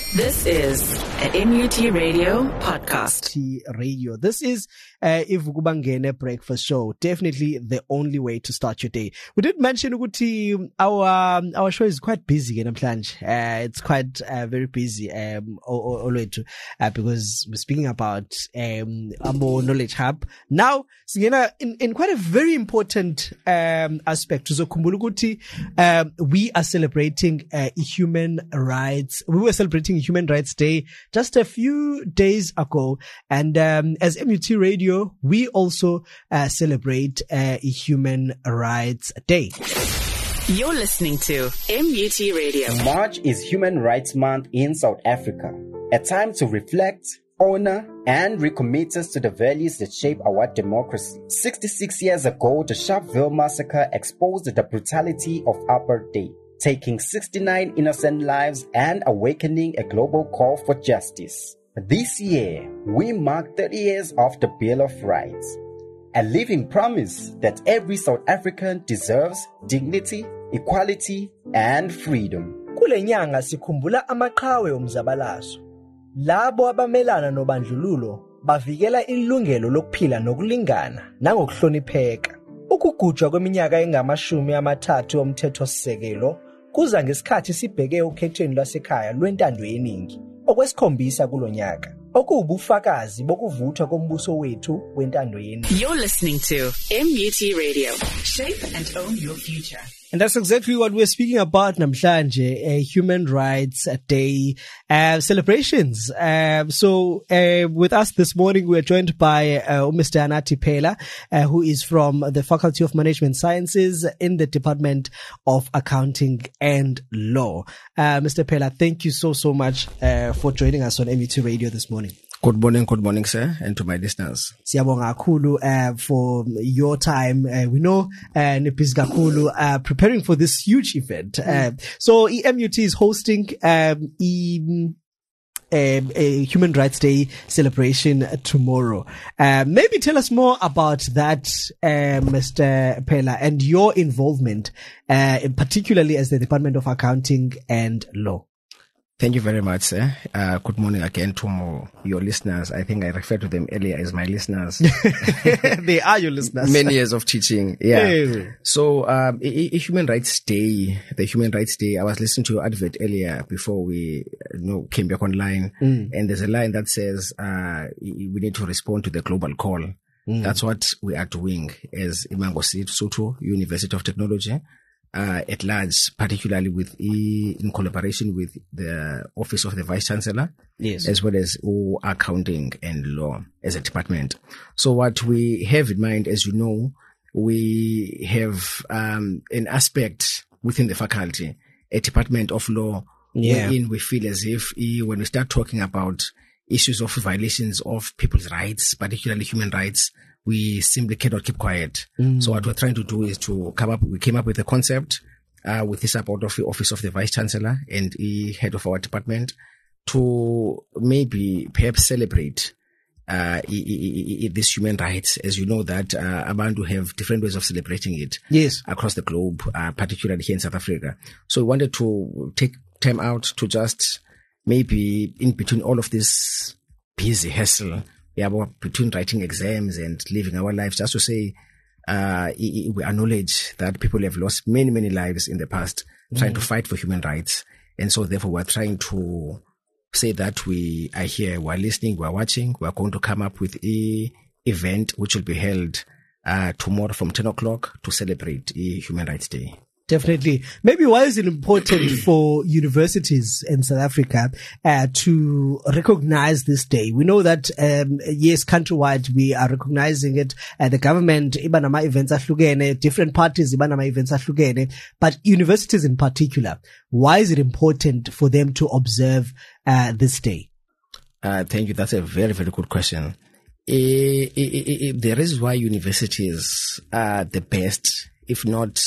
This is an MUT Radio podcast. Radio. This is Ivukubangene Breakfast Show. Definitely the only way to start your day. We did mention Uguti, our show is quite busy in Namhlanje. It's quite very busy because we're speaking about Amo Knowledge Hub. Now, in quite a very important aspect, we are celebrating human rights. We were celebrating Human Rights Day just a few days ago, and as MUT Radio, we also celebrate Human Rights Day. You're listening to MUT Radio. March is Human Rights Month in South Africa, a time to reflect, honor, and recommit us to the values that shape our democracy. 66 years ago, the Sharpeville massacre exposed the brutality of apartheid, taking 69 innocent lives and awakening a global call for justice. This year, we mark 30 years of the Bill of Rights, a living promise that every South African deserves dignity, equality, and freedom. Kule nyanga sikhumbula amaqhawe omzabalazo. Labo abamelana nobandlululo bavikela ilungelo lokuphila nokulingana nangokuhlonipheka. Ukugujwa kweminyaka engamashumi amathathu omthethosisekelo kuza ngesikhathi sibheke ukhethweni lwasekhaya lwentando yeningi okwesikhombisa kulonyaka okuwubufakazi bokuvuthwa kombuso wethu wentando yeningi. You're listening to MUT Radio. Shape and own your future. And that's exactly what we're speaking about namhlanje, Human Rights Day celebrations. So with us this morning, we're joined by Mr. Anati Phela, who is from the Faculty of Management Sciences in the Department of Accounting and Law. Mr. Phela, thank you so much for joining us on MUT Radio this morning. Good morning, sir, and to my listeners. Siyabonga kakhulu for your time. We know nibhizi kakhulu preparing for this huge event. So MUT is hosting a Human Rights Day celebration tomorrow. Maybe tell us more about that, Mr. Phela, and your involvement, particularly as the Department of Accounting and Law. Thank you very much, sir. Good morning again to your listeners. I think I referred to them earlier as my listeners. They are your listeners. Many years of teaching. Yeah. Hey. So, Human Rights Day, the Human Rights Day, I was listening to your advert earlier before we came back online. And there's a line that says, we need to respond to the global call. That's what we are doing as Imangosi Sotho University of Technology. At large, particularly in collaboration with the Office of the Vice Chancellor, yes, as well as Accounting and Law as a department. So what we have in mind, as you know, we have an aspect within the faculty, a Department of Law, wherein we feel as if when we start talking about issues of violations of people's rights, particularly human rights, we simply cannot keep quiet. So what we're trying to do is we came up with a concept, with the support of the Office of the Vice Chancellor and the head of our department to maybe perhaps celebrate, these human rights. As you know that, Abantu have different ways of celebrating it. Yes. Across the globe, particularly here in South Africa. So we wanted to take time out to just maybe in between all of this busy hassle, between writing exams and living our lives, just to say, we acknowledge that people have lost many lives in the past trying to fight for human rights. And so therefore we're trying to say that we are here, we're listening, we're watching, we're going to come up with a event which will be held tomorrow from 10 o'clock to celebrate Human Rights Day. Definitely. Maybe why is it important for universities in South Africa to recognize this day? We know that yes, countrywide we are recognizing it. The government ibanama events ahlukene, different parties ibanama events ahlukene, but universities in particular, why is it important for them to observe this day? Thank you. That's a very good question. The reason why universities are the best, if not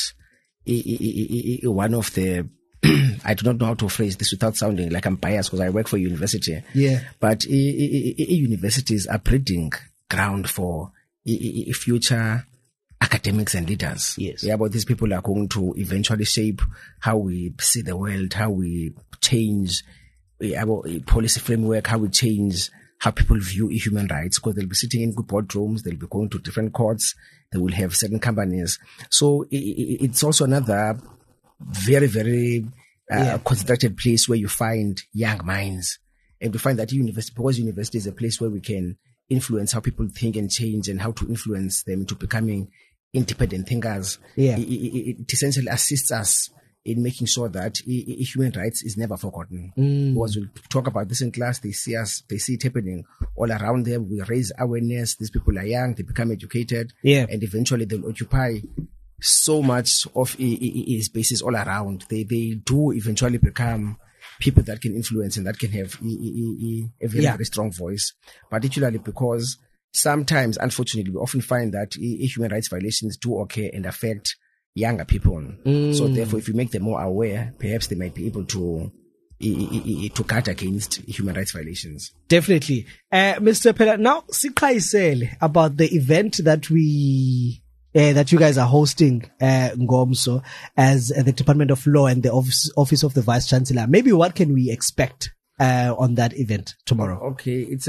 one of the I do not know how to phrase this without sounding like I'm biased because I work for a university. Yeah. But universities are breeding ground for future academics and leaders. Yes. Yeah, but these people are going to eventually shape how we see the world, how we change policy framework, how we change how people view human rights, because they'll be sitting in boardrooms, they'll be going to different courts, they will have certain companies. So it's also another very, very concentrated place where you find young minds. And we find that university is a place where we can influence how people think and change, and how to influence them into becoming independent thinkers. Yeah. It essentially assists us in making sure that human rights is never forgotten. Because we'll talk about this in class, they see it happening all around them. We raise awareness. These people are young, they become educated, and eventually they'll occupy so much of spaces all around. They do eventually become people that can influence and that can have a very, very strong voice, particularly because sometimes, unfortunately, we often find that human rights violations do occur and affect younger people. So therefore, if you make them more aware, perhaps they might be able to guard against human rights violations. Definitely. Mr. Phela, now, siqhayisele about the event that you guys are hosting, Ngomso, as the Department of Law and the Office of the Vice Chancellor. Maybe what can we expect on that event tomorrow? Okay, it's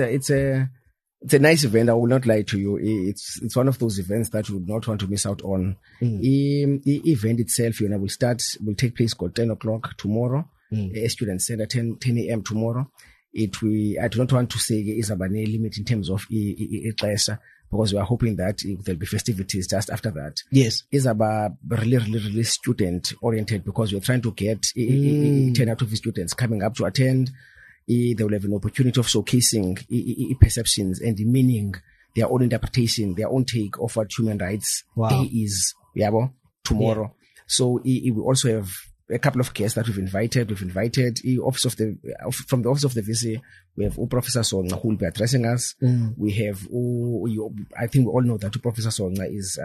a nice event. I will not lie to you. It's one of those events that you would not want to miss out on. The event itself, will take place at 10 o'clock tomorrow. Student Center, 10 a.m. tomorrow. I do not want to say is a limit in terms of because we are hoping that there'll be festivities just after that. Yes. It's about really student oriented, because we're trying to get 10 out of the students coming up to attend. They will have an opportunity of showcasing perceptions and the meaning, their own interpretation, their own take of what human rights day is. Tomorrow. Yeah. So we also have a couple of guests that we've invited. We've invited from the Office of the VC. We have Professor Songa, who will be addressing us. We have, I think we all know that Professor Songa is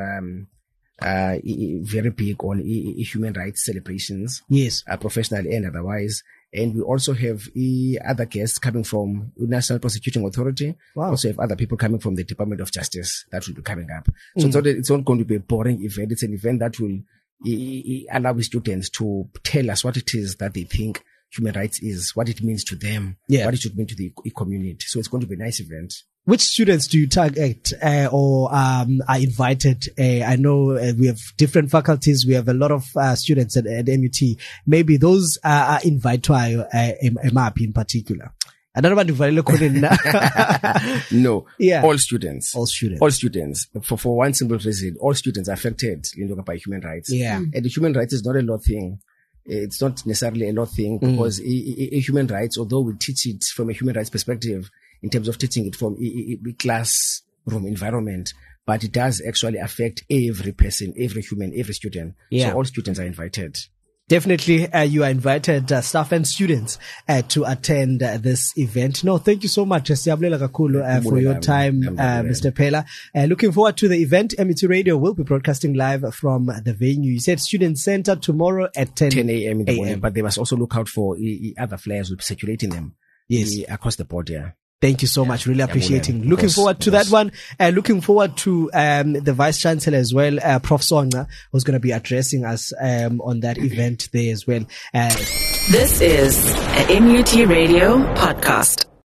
very big on human rights celebrations. Yes. Professionally and otherwise. And we also have other guests coming from the National Prosecuting Authority. Wow. Also have other people coming from the Department of Justice that will be coming up. So it's not going to be a boring event. It's an event that will allow students to tell us what it is that they think human rights is, what it means to them, what it should mean to the community. So it's going to be a nice event. Which students do you target or are invited? I know we have different faculties. We have a lot of students at MUT. Maybe those are invited MAP in particular. I don't know about No. Yeah. All students. For one simple reason, all students are affected by human rights. Yeah. And the human rights is not a law thing. It's not necessarily a law thing, because human rights, although we teach it from a human rights perspective, in terms of teaching it from a classroom environment, but it does actually affect every person, every human, every student. Yeah. So all students are invited. Definitely, you are invited, staff and students, to attend this event. No, thank you so much, for your time, Mr. Phela. Looking forward to the event. MUT Radio will be broadcasting live from the venue. You said Student Center tomorrow at 10 a.m. in the morning, but they must also look out for other flyers. We'll be circulating them across the board. Yeah. Thank you so much. Really appreciating. Looking forward to that one. Looking forward to the Vice Chancellor as well, Prof. Songa, who's going to be addressing us on that event there as well. This is a MUT Radio podcast.